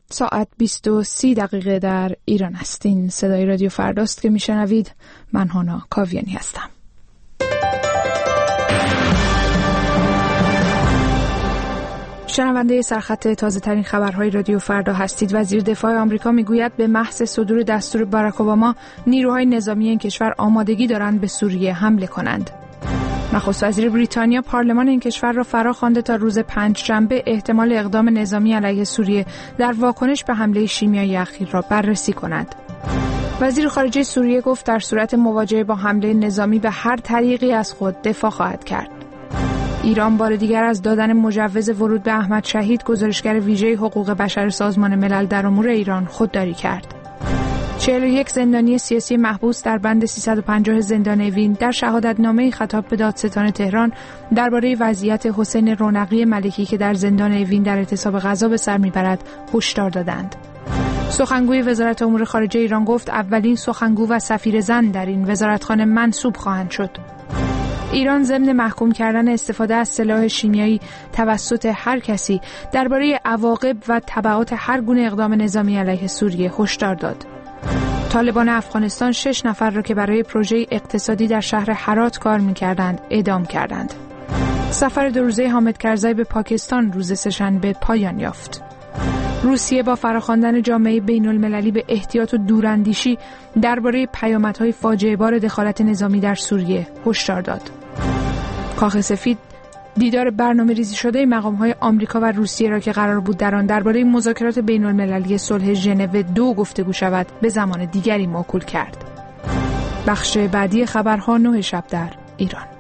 ساعت 20:30 در ایران هستین. صدای رادیو فرداست که میشنوید. من هانا کاویانی هستم. شنونده سرخط تازه ترین خبرهای رادیو فردا هستید. وزیر دفاع آمریکا میگوید به محض صدور دستور باراک اوباما نیروهای نظامی این کشور آمادگی دارند به سوریه حمله کنند. نخست وزیر بریتانیا پارلمان این کشور را فرا خوانده تا روز پنجشنبه احتمال اقدام نظامی علیه سوریه در واکنش به حمله شیمیایی اخیر را بررسی کند. وزیر خارجه سوریه گفت در صورت مواجهه با حمله نظامی به هر طریقی از خود دفاع خواهد کرد. ایران بار دیگر از دادن مجوز ورود به احمد شهید، گزارشگر ویژه حقوق بشر سازمان ملل در امور ایران، خودداری کرد. 41 زندانی سیاسی محبوس در بند 350 زندان اوین در شهادتنامه خطاب به دادستان تهران درباره وضعیت حسین رونقی ملکی که در زندان اوین در اعتصاب غذا به سر میبرد هشدار دادند. سخنگوی وزارت امور خارجه ایران گفت اولین سخنگو و سفیر زن در این وزارتخانه منصوب خواهند شد. ایران ضمن محکوم کردن استفاده از سلاح شیمیایی توسط هر کسی درباره عواقب و تبعات هر گونه اقدام نظامی علیه سوریه هشدار داد. طالبان افغانستان 6 نفر را که برای پروژه اقتصادی در شهر هرات کار می‌کردند اعدام کردند. سفر 2 روزه حامد کرزی به پاکستان روز سه‌شنبه پایان یافت. روسیه با فراخواندن جامعه بین‌المللی به احتیاط و دوراندیشی درباره پیامدهای فاجعه‌بار دخالت نظامی در سوریه هشدار داد. کاخ سفید دیدار برنامه‌ریزی شده مقام‌های آمریکا و روسیه را که قرار بود در آن درباره مذاکرات بین‌المللی صلح ژنو 2 گفتگو شود به زمان دیگری موکول کرد. بخش بعدی خبرها 9 شب در ایران.